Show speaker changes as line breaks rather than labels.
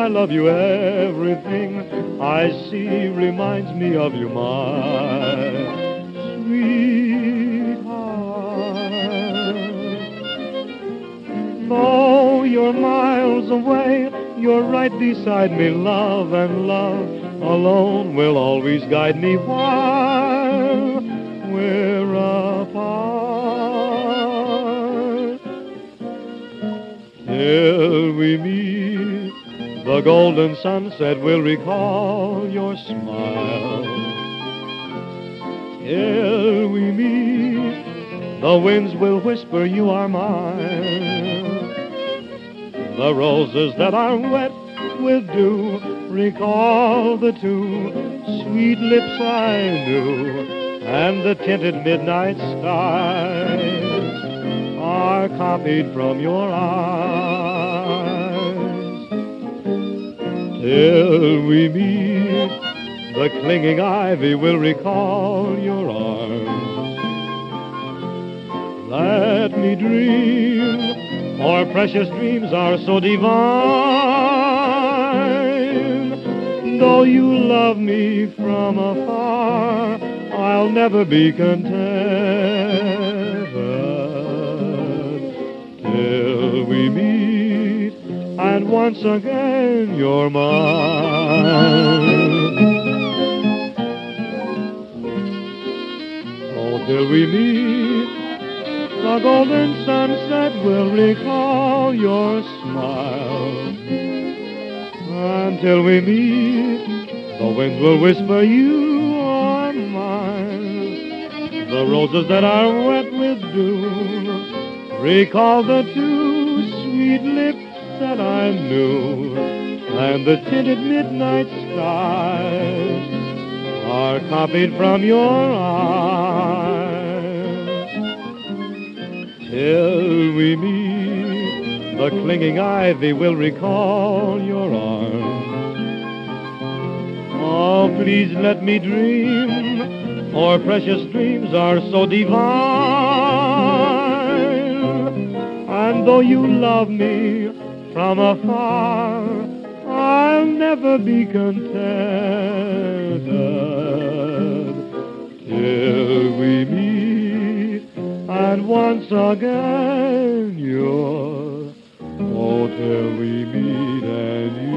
love you. Everything I see reminds me of you, my sweetheart. Though you're miles away, you're right beside me, love, and love alone will always guide me while we're apart. Till we meet, the golden sunset will recall your smile. Till we meet, the winds will whisper you are mine. The roses that are wet with dew recall the two sweet lips I knew, and the tinted midnight skies are copied from your eyes. Till we meet, the clinging ivy will recall your arms. Let me dream, for precious dreams are so divine. Though you love me from afar, I'll never be contented till we meet, and once again you're mine. Oh, till we meet, the golden sunset will recall your smile. Until we meet, the winds will whisper you are mine. The roses that are wet with dew recall the two sweet lips that I knew, and the tinted midnight skies are copied from your eyes. Till we meet, the clinging ivy will recall your arms. Oh, please let me dream, for precious dreams are so divine. And though you love me from afar, I'll never be contented till we meet, and once again you're, oh, till we meet and you